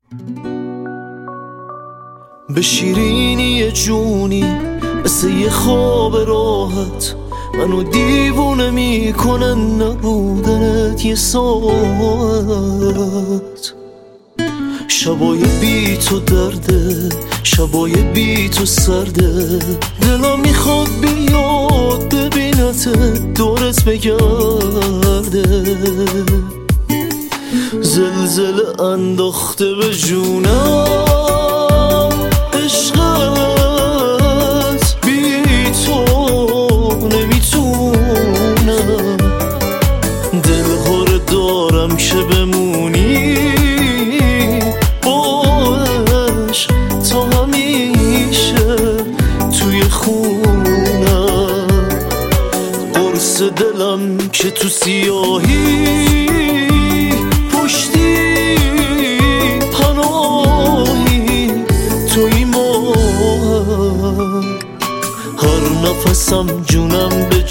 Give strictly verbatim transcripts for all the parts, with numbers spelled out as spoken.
به شیرینی جونی مثل یه خواب راحت منو دیوونه میکنن نبودنت یه ساعت. شبای بی تو درده، شبای بی تو سرده، دلا میخواد بیاد ببینت دورت بگرده. زلزله انداخته به جونم عشقت، بی تو نمیتونم. دلها رو دارم که بمونی باش تا همیشه توی خونم. قرص دلم که تو سیاهی پشتی پناهی توی ماهم. هر نفسم جونم به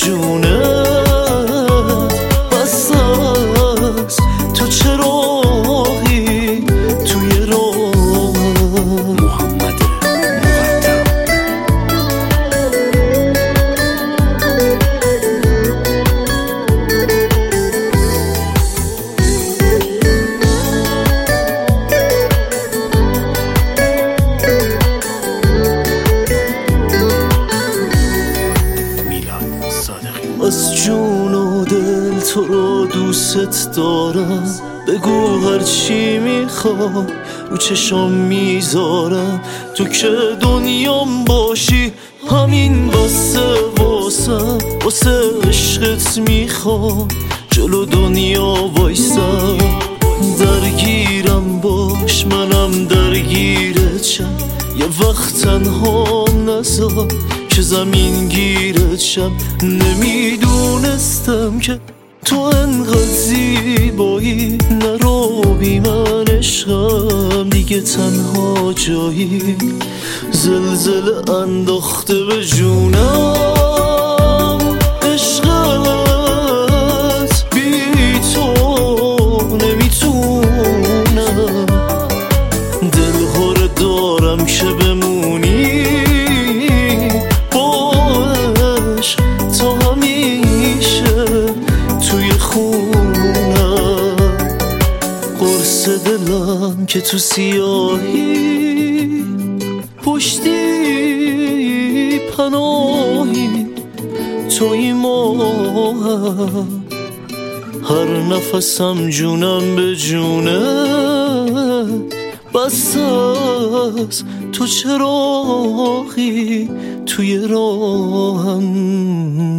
جونت بس است. تو چراغی توی راهم. محمد از جون و دل تو رو دوست دارم. بگو هر چی میخوام رو چشام میذارم. تو که دنیام باشی همین بسه واسم. واسه عشقت میخوام جلو دنیا وایسم. درگیرم باش منم درگیرت شم. یه وقت تنها نذار که زمین گیرت شم. نمیدونستم که تو انقدر زیبایی. نرو بی من عشقم دیگه تنها جایی. زلزله انداخته به جونم عشقت، بی تو نمیتونم. دلها رو دارم که بمونی باش تا همیشه توی خونم. قرص دلم که تو سیاهی پشتی پناهی توی ماهم. هر نفسم جونم به جونه بس است. تو چراغی توی راهم.